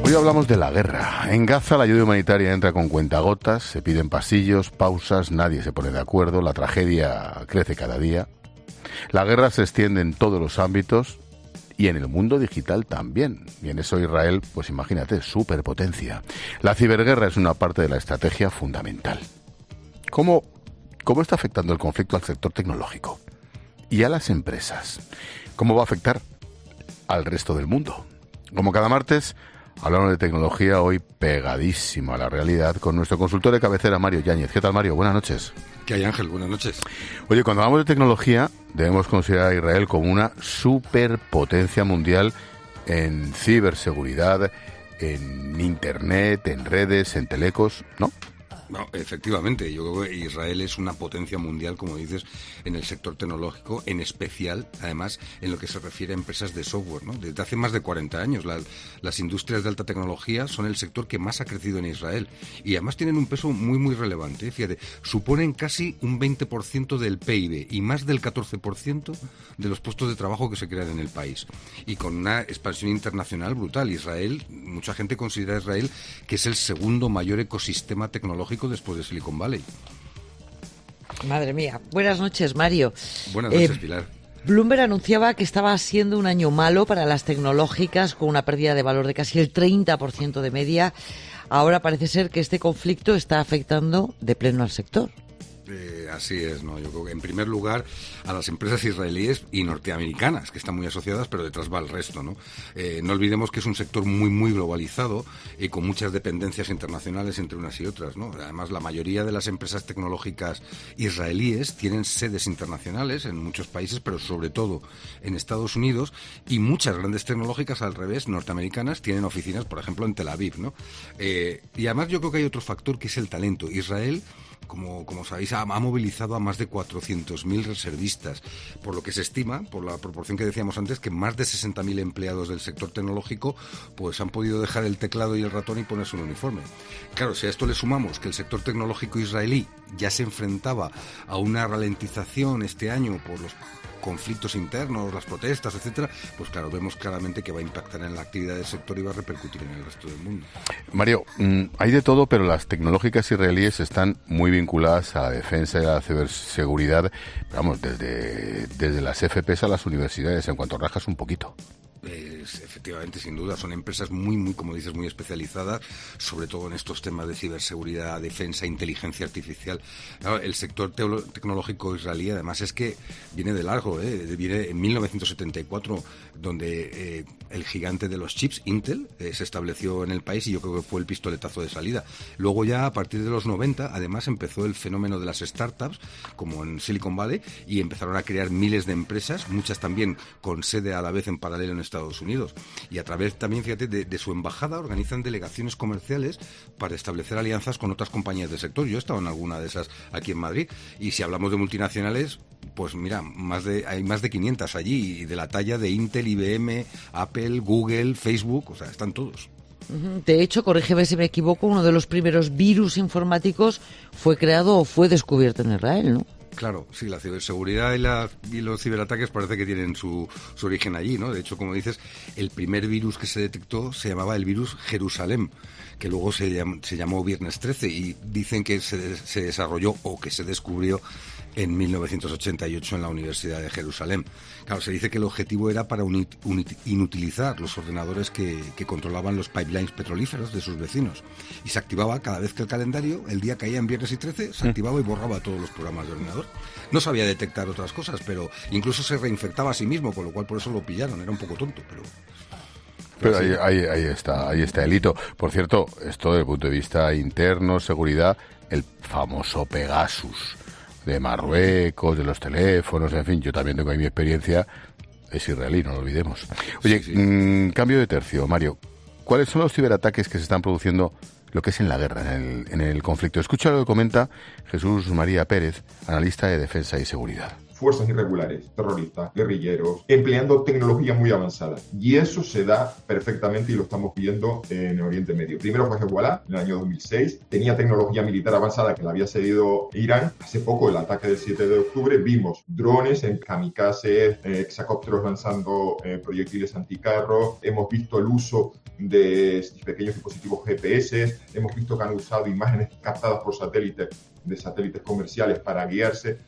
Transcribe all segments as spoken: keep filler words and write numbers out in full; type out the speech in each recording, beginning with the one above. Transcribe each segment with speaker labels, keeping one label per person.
Speaker 1: Hoy hablamos de la guerra. En Gaza la ayuda humanitaria entra con cuentagotas, se piden pasillos, pausas, nadie se pone de acuerdo, la tragedia crece cada día. La guerra se extiende en todos los ámbitos y en el mundo digital también. Y en eso Israel, pues imagínate, superpotencia. La ciberguerra es una parte de la estrategia fundamental. ¿Cómo, cómo está afectando el conflicto al sector tecnológico y a las empresas? ¿Cómo va a afectar al resto del mundo? Como cada martes, hablamos de tecnología, hoy pegadísimo a la realidad, con nuestro consultor de cabecera, Mario Yáñez. ¿Qué tal, Mario? Buenas noches.
Speaker 2: ¿Qué hay, Ángel? Buenas noches.
Speaker 1: Oye, cuando hablamos de tecnología, debemos considerar a Israel como una superpotencia mundial en ciberseguridad, en Internet, en redes, en telecos, ¿no?
Speaker 2: No, efectivamente, yo creo que Israel es una potencia mundial, como dices, en el sector tecnológico, en especial, además, en lo que se refiere a empresas de software, ¿no? Desde hace más de cuarenta años, la, las industrias de alta tecnología son el sector que más ha crecido en Israel y además tienen un peso muy, muy relevante. Fíjate, suponen casi un veinte por ciento del P I B y más del catorce por ciento de los puestos de trabajo que se crean en el país. Y con una expansión internacional brutal. Israel, mucha gente considera a Israel que es el segundo mayor ecosistema tecnológico después de Silicon Valley.
Speaker 3: Madre mía. Buenas noches, Mario.
Speaker 2: Buenas noches,
Speaker 3: eh,
Speaker 2: Pilar.
Speaker 3: Bloomberg anunciaba que estaba siendo un año malo para las tecnológicas, con una pérdida de valor de casi el treinta por ciento de media. Ahora parece ser que este conflicto está afectando de pleno al sector.
Speaker 2: Eh, así es, ¿no? Yo creo que en primer lugar a las empresas israelíes y norteamericanas, que están muy asociadas, pero detrás va el resto, ¿no? Eh, no olvidemos que es un sector muy, muy globalizado y con muchas dependencias internacionales entre unas y otras, ¿no? Además, la mayoría de las empresas tecnológicas israelíes tienen sedes internacionales en muchos países, pero sobre todo en Estados Unidos, y muchas grandes tecnológicas, al revés, norteamericanas, tienen oficinas, por ejemplo, en Tel Aviv, ¿no? Eh, y además yo creo que hay otro factor que es el talento. Israel, Como, como sabéis, ha, ha movilizado a más de cuatrocientos mil reservistas, por lo que se estima, por la proporción que decíamos antes, que más de sesenta mil empleados del sector tecnológico pues han podido dejar el teclado y el ratón y ponerse un uniforme. Claro, si a esto le sumamos que el sector tecnológico israelí ya se enfrentaba a una ralentización este año por los conflictos internos, las protestas, etcétera, pues claro, vemos claramente que va a impactar en la actividad del sector y va a repercutir en el resto del mundo.
Speaker 1: Mario, hay de todo, pero las tecnológicas israelíes están muy vinculadas a la defensa y a la ciberseguridad, vamos, desde, desde las F P S a las universidades, en cuanto rajas un poquito.
Speaker 2: Pues, efectivamente, sin duda, son empresas muy, muy, como dices, muy especializadas, sobre todo en estos temas de ciberseguridad, defensa, inteligencia artificial. Claro, el sector teolo- tecnológico israelí, además, es que viene de largo, ¿eh? Viene en mil novecientos setenta y cuatro, donde eh, el gigante de los chips, Intel, eh, se estableció en el país y yo creo que fue el pistoletazo de salida. Luego ya, a partir de los noventa, además, empezó el fenómeno de las startups, como en Silicon Valley, y empezaron a crear miles de empresas, muchas también con sede a la vez en paralelo en Estados Unidos, y a través también, fíjate, de, de su embajada organizan delegaciones comerciales para establecer alianzas con otras compañías del sector. Yo he estado en alguna de esas aquí en Madrid, y si hablamos de multinacionales, pues mira, más de hay más de quinientas allí, y de la talla de Intel, I B M, Apple, Google, Facebook, o sea, están todos.
Speaker 3: De hecho, corrígeme si me equivoco, uno de los primeros virus informáticos fue creado o fue descubierto en Israel, ¿no?
Speaker 2: Claro, sí, la ciberseguridad y, la, y los ciberataques parece que tienen su, su origen allí, ¿no? De hecho, como dices, el primer virus que se detectó se llamaba el virus Jerusalén, que luego se, llam, se llamó Viernes trece, y dicen que se, se desarrolló o que se descubrió en mil novecientos ochenta y ocho en la Universidad de Jerusalén. Claro, se dice que el objetivo era para unit, unit, inutilizar los ordenadores que, que controlaban los pipelines petrolíferos de sus vecinos. Y se activaba cada vez que el calendario, el día caía en viernes y trece, se activaba y borraba todos los programas de ordenador. No sabía detectar otras cosas, pero incluso se reinfectaba a sí mismo, con lo cual por eso lo pillaron. Era un poco tonto, pero...
Speaker 1: Pero ahí, ahí, ahí está, ahí está el hito. Por cierto, esto desde el punto de vista interno, seguridad, el famoso Pegasus de Marruecos, de los teléfonos, en fin, yo también tengo ahí mi experiencia, es israelí, no lo olvidemos. Oye, sí, sí. Mmm, cambio de tercio, Mario. ¿Cuáles son los ciberataques que se están produciendo, lo que es en la guerra, en el, en el conflicto? Escucha lo que comenta Jesús María Pérez, analista de defensa y seguridad.
Speaker 4: fuerzas irregulares, terroristas, guerrilleros, empleando tecnología muy avanzada. Y eso se da perfectamente y lo estamos viendo en Oriente Medio. Primero fue Hezbollah en el año dos mil seis, tenía tecnología militar avanzada que la había cedido Irán. Hace poco, el ataque del siete de octubre, vimos drones en kamikazes, eh, hexacópteros lanzando eh, proyectiles anticarro, hemos visto el uso de pequeños dispositivos G P S, hemos visto que han usado imágenes captadas por satélites, de satélites comerciales para guiarse.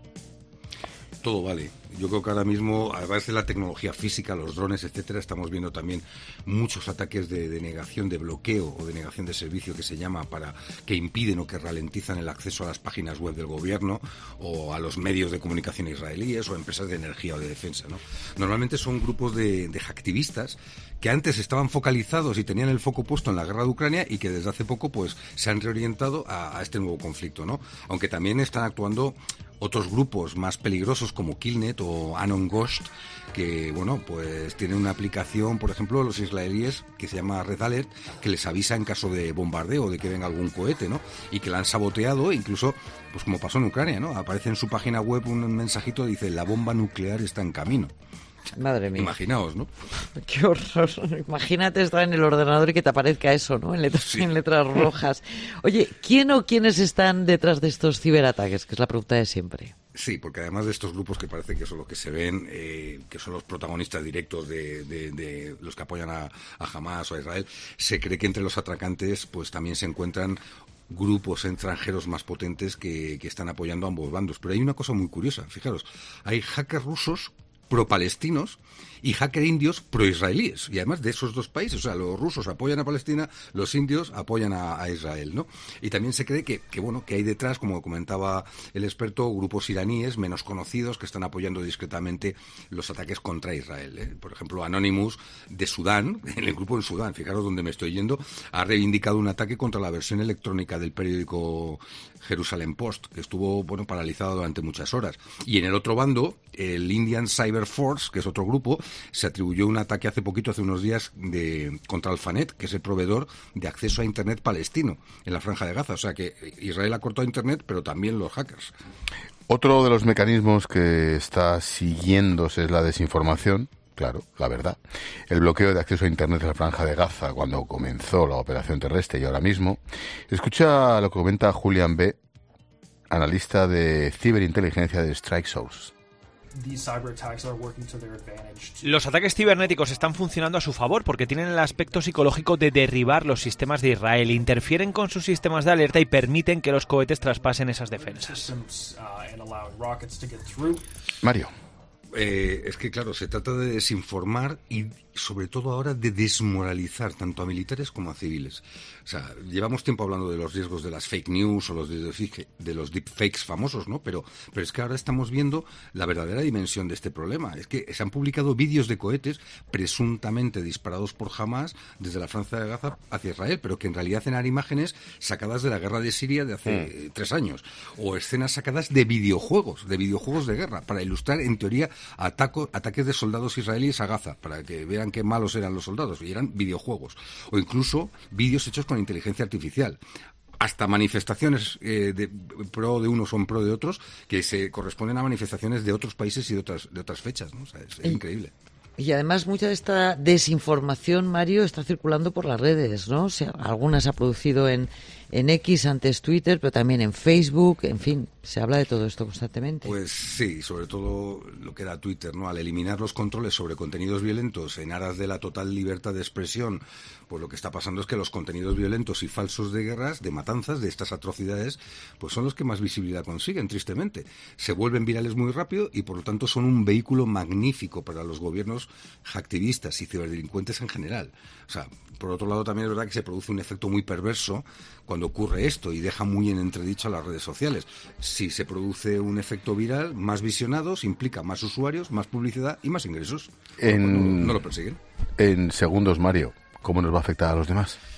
Speaker 2: Todo vale. Yo creo que ahora mismo, además de la tecnología física, los drones, etcétera, estamos viendo también muchos ataques de, de negación de bloqueo o de negación de servicio, que se llama, para que impiden o que ralentizan el acceso a las páginas web del gobierno o a los medios de comunicación israelíes o empresas de energía o de defensa, ¿no? Normalmente son grupos de, de hacktivistas que antes estaban focalizados y tenían el foco puesto en la guerra de Ucrania y que desde hace poco pues se han reorientado a, a este nuevo conflicto, ¿no? Aunque también están actuando otros grupos más peligrosos como Killnet o Anon Ghost, que bueno, pues tienen una aplicación, por ejemplo, los israelíes, que se llama Red Alert, que les avisa en caso de bombardeo o de que venga algún cohete, ¿no? Y que la han saboteado, incluso, pues como pasó en Ucrania, ¿no? Aparece en su página web un mensajito que dice: la bomba nuclear está en camino.
Speaker 3: Madre mía.
Speaker 2: Imaginaos, ¿no?
Speaker 3: Qué horror. Imagínate estar en el ordenador y que te aparezca eso, ¿no? En letras, sí. en letras rojas. Oye, ¿quién o quiénes están detrás de estos ciberataques? Que es la pregunta de siempre.
Speaker 2: Sí, porque además de estos grupos que parece que son los que se ven, eh, que son los protagonistas directos de, de, de los que apoyan a, a Hamas o a Israel, se cree que entre los atracantes pues también se encuentran grupos extranjeros más potentes que, que están apoyando a ambos bandos. Pero hay una cosa muy curiosa, fijaros, hay hackers rusos pro-palestinos y hackers indios pro-israelíes, y además de esos dos países, o sea, los rusos apoyan a Palestina, los indios apoyan a, a Israel, ¿no? Y también se cree que, que, bueno, que hay detrás, como comentaba el experto, grupos iraníes menos conocidos que están apoyando discretamente los ataques contra Israel, ¿eh? Por ejemplo, Anonymous de Sudán, en el grupo en Sudán, fijaros dónde me estoy yendo, ha reivindicado un ataque contra la versión electrónica del periódico Jerusalem Post, que estuvo, bueno, paralizado durante muchas horas. Y en el otro bando, el Indian Cyber Force, que es otro grupo, se atribuyó un ataque hace poquito, hace unos días, de contra Alphanet, que es el proveedor de acceso a Internet palestino en la Franja de Gaza. O sea que Israel ha cortado Internet, pero también los hackers.
Speaker 1: Otro de los mecanismos que está siguiéndose es la desinformación. Claro, la verdad. El bloqueo de acceso a Internet en la Franja de Gaza cuando comenzó la operación terrestre y ahora mismo. Escucha lo que comenta Julian B., analista de ciberinteligencia de Strike Source.
Speaker 5: Los ataques cibernéticos están funcionando a su favor porque tienen el aspecto psicológico de derribar los sistemas de Israel, interfieren con sus sistemas de alerta y permiten que los cohetes traspasen esas defensas.
Speaker 1: Mario.
Speaker 2: Eh, es que, claro, se trata de desinformar y, sobre todo ahora, de desmoralizar tanto a militares como a civiles. O sea, llevamos tiempo hablando de los riesgos de las fake news o los de, de los deepfakes famosos, ¿no? Pero, pero es que ahora estamos viendo la verdadera dimensión de este problema. Es que se han publicado vídeos de cohetes presuntamente disparados por Hamas desde la Franja de Gaza hacia Israel, pero que en realidad eran imágenes sacadas de la guerra de Siria de hace mm. tres años. O escenas sacadas de videojuegos, de videojuegos de guerra, para ilustrar, en teoría, Ataco, ataques de soldados israelíes a Gaza, para que vean qué malos eran los soldados, y eran videojuegos, o incluso vídeos hechos con inteligencia artificial, hasta manifestaciones eh, de pro de unos o en pro de otros, que se corresponden a manifestaciones de otros países y de otras, de otras fechas, ¿no? O sea, es, es increíble.
Speaker 3: Y además mucha de esta desinformación, Mario, está circulando por las redes, ¿no? O sea, algunas se ha producido en, en X, antes Twitter, pero también en Facebook, en fin, se habla de todo esto constantemente.
Speaker 2: Pues sí, sobre todo lo que da Twitter, ¿no? Al eliminar los controles sobre contenidos violentos en aras de la total libertad de expresión, pues lo que está pasando es que los contenidos violentos y falsos de guerras, de matanzas, de estas atrocidades, pues son los que más visibilidad consiguen, tristemente. Se vuelven virales muy rápido y por lo tanto son un vehículo magnífico para los gobiernos hacktivistas y ciberdelincuentes en general. O sea, por otro lado también es verdad que se produce un efecto muy perverso cuando ocurre esto y deja muy en entredicho a las redes sociales. Si se produce un efecto viral, más visionados, implica más usuarios, más publicidad y más ingresos.
Speaker 1: En,
Speaker 2: no, no lo persiguen.
Speaker 1: En segundos, Mario, ¿cómo nos va a afectar a los demás?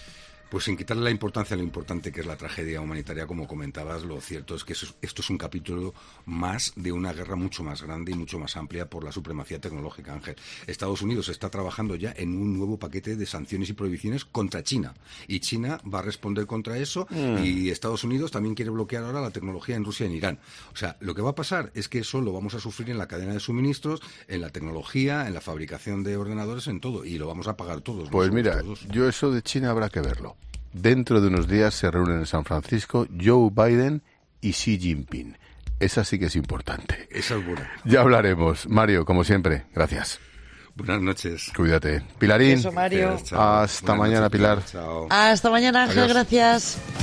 Speaker 2: Pues sin quitarle la importancia a lo importante que es la tragedia humanitaria, como comentabas, lo cierto es que eso, esto es un capítulo más de una guerra mucho más grande y mucho más amplia por la supremacía tecnológica, Ángel. Estados Unidos está trabajando ya en un nuevo paquete de sanciones y prohibiciones contra China. Y China va a responder contra eso mm. y Estados Unidos también quiere bloquear ahora la tecnología en Rusia y en Irán. O sea, lo que va a pasar es que eso lo vamos a sufrir en la cadena de suministros, en la tecnología, en la fabricación de ordenadores, en todo. Y lo vamos a pagar todos.
Speaker 1: Pues mira, todos. Yo eso de China habrá que verlo. Dentro de unos días se reúnen en San Francisco Joe Biden y Xi Jinping. Esa sí que es importante.
Speaker 2: Esa es buena.
Speaker 1: Ya hablaremos. Mario, como siempre, gracias.
Speaker 2: Buenas noches.
Speaker 1: Cuídate. Pilarín.
Speaker 3: Eso, Mario.
Speaker 1: Gracias, hasta Buenas mañana, noches, Pilar.
Speaker 2: Chao.
Speaker 3: Hasta mañana, Ángel. Adiós. Gracias.